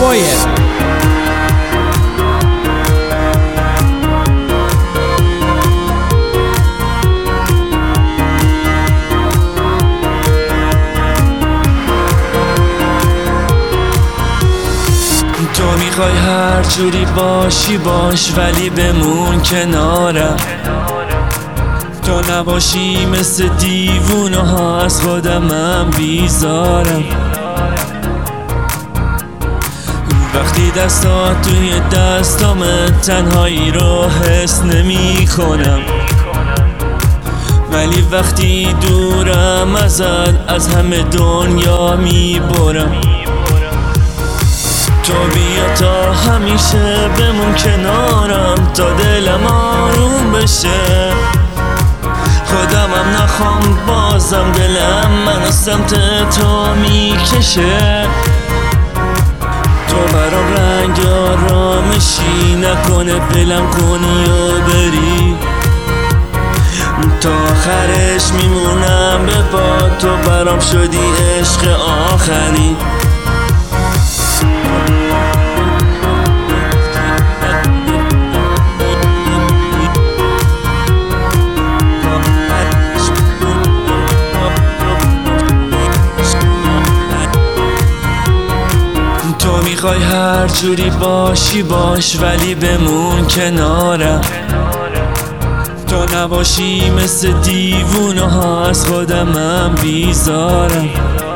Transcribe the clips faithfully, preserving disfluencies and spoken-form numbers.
Foyer. تو میخوای هر جوری باشی باش، ولی بمون کنارم. تو نباشی مثل دیوونه ها، از خودمم بیزارم. وقتی دستات توی دستام، تنهایی رو حس نمی کنم. ولی وقتی دورم ازت، از همه دنیا میبرم. تو بیا تا همیشه بمون کنارم، تا دلم آروم بشه. خودمم نخوام بازم، دلم منو سمت تو میکشه. تو برام رنگ آرامشی، نکنه بلم کنی و بری. تا آخرش میمونم به پا، تو برام شدی عشق آخری. تو میخوای هر جوری باشی باش، ولی بمون کنارم. تو نباشی مثل دیوونه ها، از خودمم بیزارم.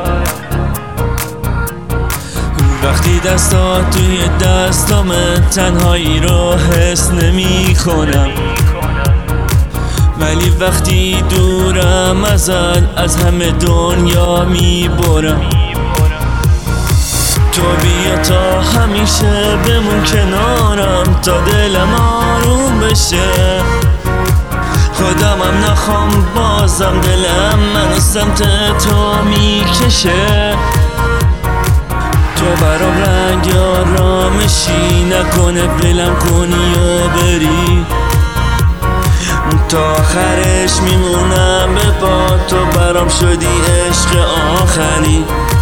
وقتی دستات توی دستام، تنهایی رو حس نمی کنم. ولی وقتی دورم ازت، از همه دنیا میبرم. تو بیا تا همیشه بمون کنارم، تا دلم آروم بشه. خودمم نخوام بازم، دلم منو سمت تو میکشه. تو برام رنگ آرامشی، نکنه بلم کنی و بری. تا آخرش میمونم به پا، تو برام شدی عشق آخری.